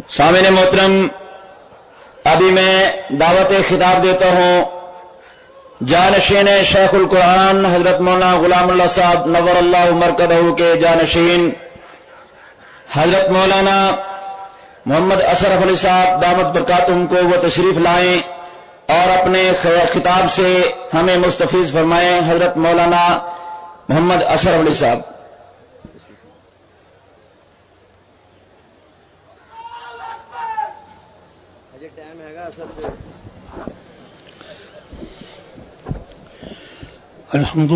سامعین محترم، ابھی میں دعوت خطاب دیتا ہوں جانشین شیخ القرآن حضرت مولانا غلام اللہ صاحب نور اللہ مرکزہ کے جانشین حضرت مولانا محمد اشرف علی صاحب دامت برکاتہم کو وہ تشریف لائیں اور اپنے خطاب سے ہمیں مستفیض فرمائیں۔ حضرت مولانا محمد اشرف علی صاحب۔ الحمد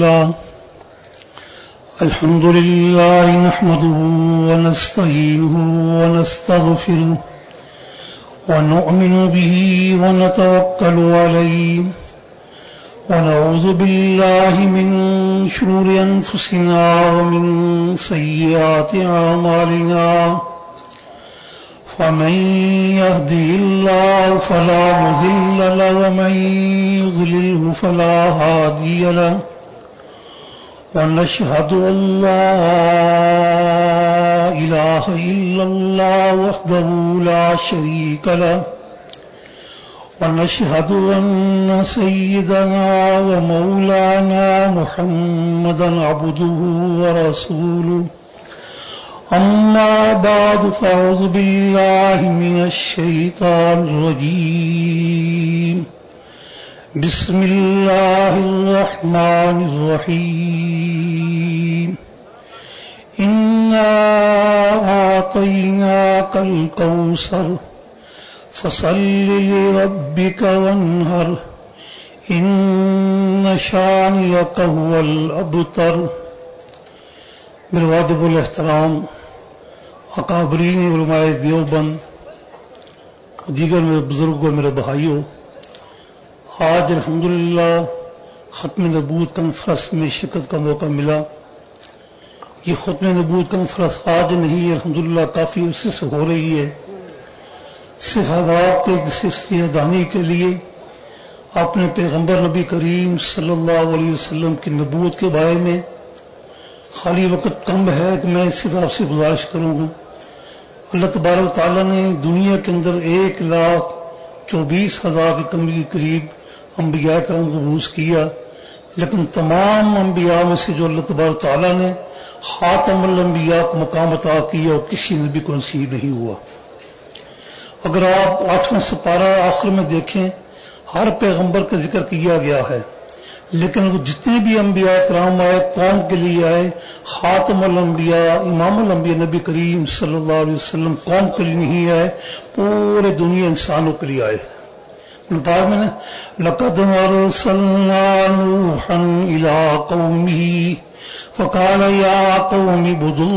لله نحمده ونستعينه ونستغفره ونؤمن به ونتوكل عليه ونعوذ بالله من شرور أنفسنا ومن سيئات أعمالنا فمن يهده الله فلا مضل له ومن يضلله فلا هادي له ونشهد أن لا إله إلا الله وحده لا شريك له ونشهد أن سيدنا ومولانا محمدا عبده ورسوله أما بعد فأعوذ بالله من الشيطان الرجيم بسم الله الرحمن الرحيم إنا أعطيناك الكوثر فصل لربك وانهر إن شانئك هو الأبتر۔ میرے واجب الاحترام اکابرین علماء دیوبند، دیگر میرے بزرگوں، میرے بھائیوں، آج الحمدللہ ختم نبوت کانفرنس میں شرکت کا موقع ملا۔ یہ ختم نبوت کانفرنس آج نہیں، الحمدللہ کافی عرصے سے ہو رہی ہے۔ صرف آپ کے دانی کے لیے اپنے پیغمبر نبی کریم صلی اللہ علیہ وسلم کی نبوت کے بارے میں خالی وقت کم ہے کہ میں صرف آپ سے گزارش کروں گا۔ اللہ تبارک و تعالیٰ نے دنیا کے اندر 1,24,000 کے قریب انبیاء کرام کو مبعوث کیا، لیکن تمام انبیاء میں سے جو اللہ تبارک و تعالیٰ نے خاتم الانبیاء کو مقام عطا کیا اور کسی نبی کو نصیب نہیں ہوا۔ اگر آپ 8واں سپارہ آخر میں دیکھیں، ہر پیغمبر کا ذکر کیا گیا ہے، لیکن وہ جتنے بھی انبیاء کرام آئے قوم کے لیے آئے، خاتم الانبیاء امام الانبیاء نبی کریم صلی اللہ علیہ وسلم قوم کے لیے نہیں آئے، پورے دنیا انسانوں کے لیے آئے۔ بعد میں نے لقد ارسلنا نوحا الى قومه فقال يا قوم اعبدوا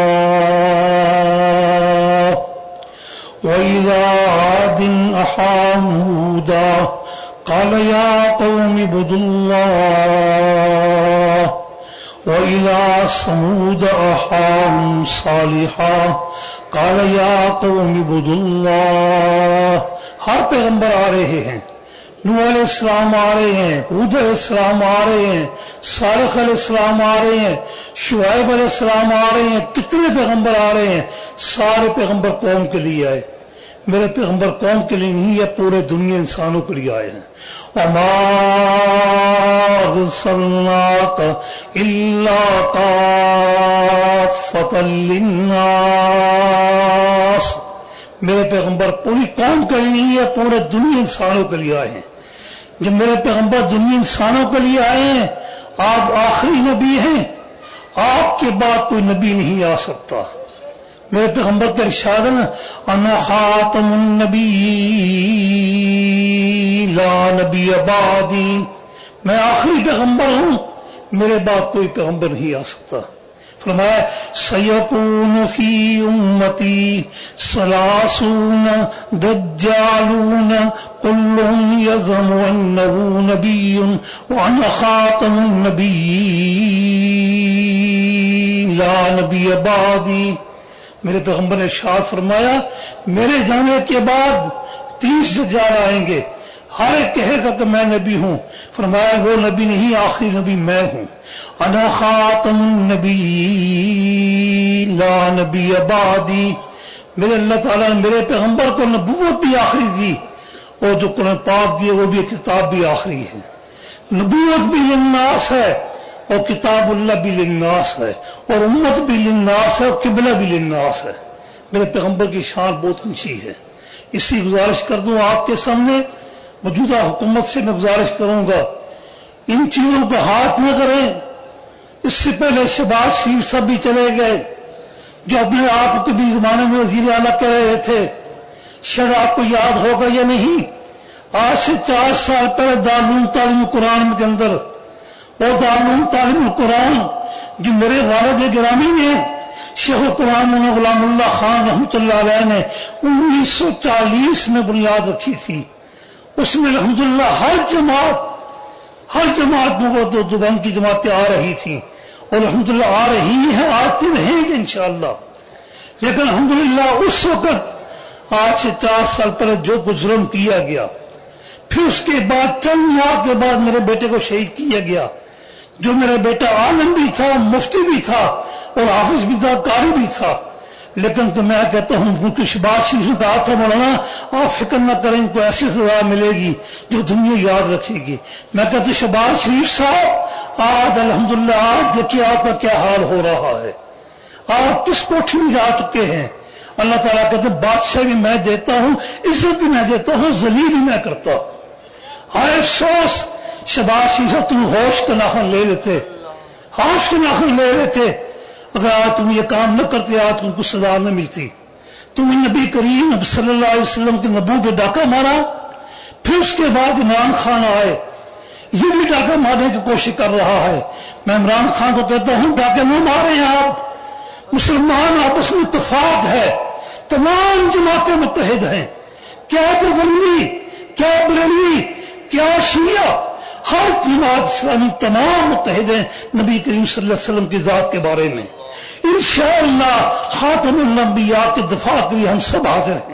الله وإلى عاد أخاهم هودا قال يا قوم اعبدوا الله وإلى ثمود أخاهم صالحا قال يا قوم اعبدوا الله۔ ہر پیغمبر آ رہے ہیں، نوح علیہ السلام آ رہے ہیں، ہود علیہ السلام آ رہے ہیں، صالح علیہ السلام آ رہے ہیں، شعیب علیہ السلام آ رہے ہیں، کتنے پیغمبر آ رہے ہیں، سارے پیغمبر قوم کے لیے آئے۔ میرے پیغمبر قوم کے لیے نہیں ہے، پورے دنیا انسانوں کے لیے آئے ہیں۔ وَمَا أَرْسَلْنَاكَ إِلَّا كَافَّةً لِلنَّاسِ۔ میرے پیغمبر پوری قوم کے لیے نہیں ہے، پورے دنیا انسانوں کے لیے آئے ہیں۔ جب میرے پیغمبر دنیا انسانوں کے لیے آئے ہیں، آپ آخری نبی ہیں، آپ کے بعد کوئی نبی نہیں آ سکتا۔ میرے پیغمبر کا ارشاد ہے نا، انا خاتم النبی لا نبی بعدی، میں آخری پیغمبر ہوں، میرے بعد کوئی پیغمبر نہیں آ سکتا۔ فرمایا سیکون فی امتی 30 دجالون کلهم یزعم انه نبی وانا خاتم النبی لا نبی بعدی۔ میرے پیغمبر نے ارشاد فرمایا میرے جانے کے بعد 30 دجال آئیں گے، ہر ایک کہے گا کہ میں نبی ہوں۔ فرمایا وہ نبی نہیں، آخری نبی میں ہوں۔ انا خاتم النبی لا نبی بعدی، میرے اللہ تعالیٰ نے میرے پیغمبر کو نبوت بھی آخری دی، اور جو قرآن پاک دیے وہ بھی کتاب بھی آخری ہے۔ نبوت بھی للناس ہے اور کتاب اللہ بھی للناس ہے، اور امت بھی للناس ہے اور قبلہ بھی للناس ہے۔ میرے پیغمبر کی شان بہت اونچی ہے۔ اس لیے گزارش کر دوں آپ کے سامنے، موجودہ حکومت سے میں گزارش کروں گا ان چیزوں کو ہاتھ نہ کریں۔ اس سے پہلے شہباز شریف صاحب بھی چلے گئے جو اپنے آپ کو کبھی زمانے میں وزیر اعلیٰ کہہ رہے تھے، شاید آپ کو یاد ہوگا یا نہیں، آج سے 4 سال پہلے دارالعلوم تعلیم القرآن کے اندر، اور دارالعلوم تعلیم القرآن جو میرے والد گرامی نے شیخ القرآن مولانا غلام اللہ خان رحمۃ اللہ علیہ نے 1940 میں بنیاد رکھی تھی، اس میں الحمدللہ ہر جماعت میں وہ دیوبند کی جماعتیں آ رہی تھیں، اور الحمدللہ آ رہی ہیں، آتی رہیں گے انشاءاللہ۔ لیکن الحمدللہ اس وقت آج سے 4 سال پہلے جو کچھ ظلم کیا گیا، پھر اس کے بعد چند ماہ کے بعد میرے بیٹے کو شہید کیا گیا، جو میرا بیٹا عالم بھی تھا، مفتی بھی تھا، اور حافظ بھی تھا، قاری بھی تھا۔ لیکن تو میں کہتا ہوں کیونکہ شہباز شریف نے کہا تھا مولانا آپ فکر نہ کریں، ان کو ایسی سزا ملے گی جو دنیا یاد رکھے گی۔ میں کہتا ہوں شہباز شریف صاحب آج الحمدللہ آج دیکھیے آپ کا کیا حال ہو رہا ہے، آپ کس کوٹھی میں جا چکے ہیں۔ اللہ تعالیٰ کہتے ہیں بادشاہ بھی میں دیتا ہوں، عزت بھی میں دیتا ہوں، ذلیل بھی میں کرتا ہوں۔ ہائے افسوس شہباز شریف صاحب تم ہوش کا ناخن لے لیتے، ہوش کا ناخن لے لیتے، اگر آج تم یہ کام نہ کرتے آج تم کو سزا نہ ملتی۔ تم نبی کریم صلی اللہ علیہ وسلم کے نبوت پہ ڈاکہ مارا، پھر اس کے بعد عمران خان آئے، یہ بھی ڈاکہ مارنے کی کوشش کر رہا ہے۔ میں عمران خان کو کہتا ہوں ڈاکہ نہ مارے، آپ مسلمان آپس میں اتفاق ہے، تمام جماعتیں متحد ہیں، کیا دیوبندی، کیا بریلوی، کیا شیعہ، ہر جماعت اسلامی تمام متحد ہیں نبی کریم صلی اللہ علیہ وسلم کی ذات کے بارے میں۔ انشاءاللہ خاتم الانبیاء کے دفاع کے لیے ہم سب حاضر ہیں،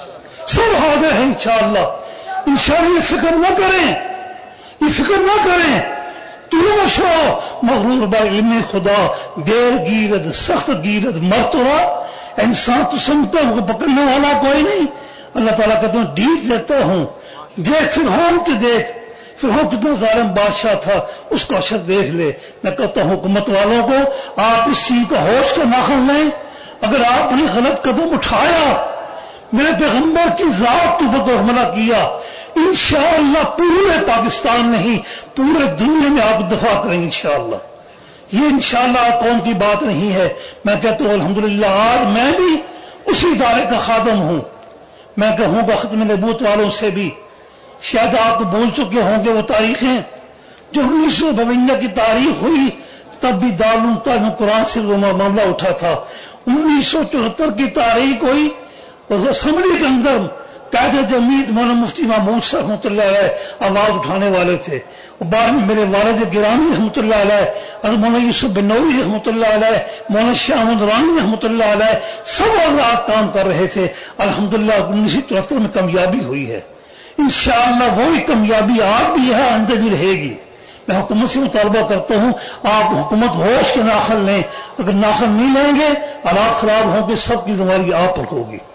سب حاضر ہیں انشاءاللہ۔ انشاءاللہ یہ فکر نہ کریں، یہ فکر نہ کریں، تم شو مغرور با علم خدا، دیر گیرد سخت گیرد مرتورا، انسان تو سمجھتا ہے کو پکڑنے والا کوئی نہیں۔ اللہ تعالیٰ کہتے ہیں ڈیٹ دیتا ہوں، دیکھ فرعون کے دیکھ، فرعون کتنا ظالم بادشاہ تھا، اس کا اشر دیکھ لے۔ میں کہتا ہوں حکومت والوں کو آپ اس چیز کا ہوش کا ناخن لیں، اگر آپ نے غلط قدم اٹھایا، میرے پیغمبر کی ذات کے اوپر حملہ کیا، انشاءاللہ پورے پاکستان نہیں پورے دنیا میں آپ دفاع کریں گے انشاءاللہ۔ یہ انشاءاللہ قوم کی بات نہیں ہے۔ میں کہتا ہوں الحمدللہ آج میں بھی اسی ادارے کا خادم ہوں۔ میں کہوں گا ختم نبوت والوں سے بھی، شاید آپ کو بول چکے ہوں گے وہ تاریخیں جو 1952 کی تاریخ ہوئی، تب بھی دارالعلوم تعلیم قرآن سے وہ معاملہ اٹھا تھا۔ 1974 کی تاریخ ہوئی، اور اسمبلی کے اندر قائد جمعیت مولانا مفتی محمود صاحب رحمۃ اللہ علیہ آواز اٹھانے والے تھے، اور بعد میں میرے والد گرامی رحمۃ اللہ علیہ، اور مولانا یوسف بنوری رحمۃ اللہ علیہ، مولانا شاہ احمد رانی رحمۃ اللہ علیہ، سب حضرات کام کر رہے تھے۔ الحمدللہ 1974 میں کامیابی ہوئی ہے، انشاءاللہ وہی کامیابی آج بھی ہے، اندر بھی رہے گی۔ میں حکومت سے مطالبہ کرتا ہوں آپ حکومت ہوش کے ناخن لیں، اگر ناخن نہیں لیں گے حالات خراب ہوں گے، سب کی ذمہ داری آپ پر ہوگی۔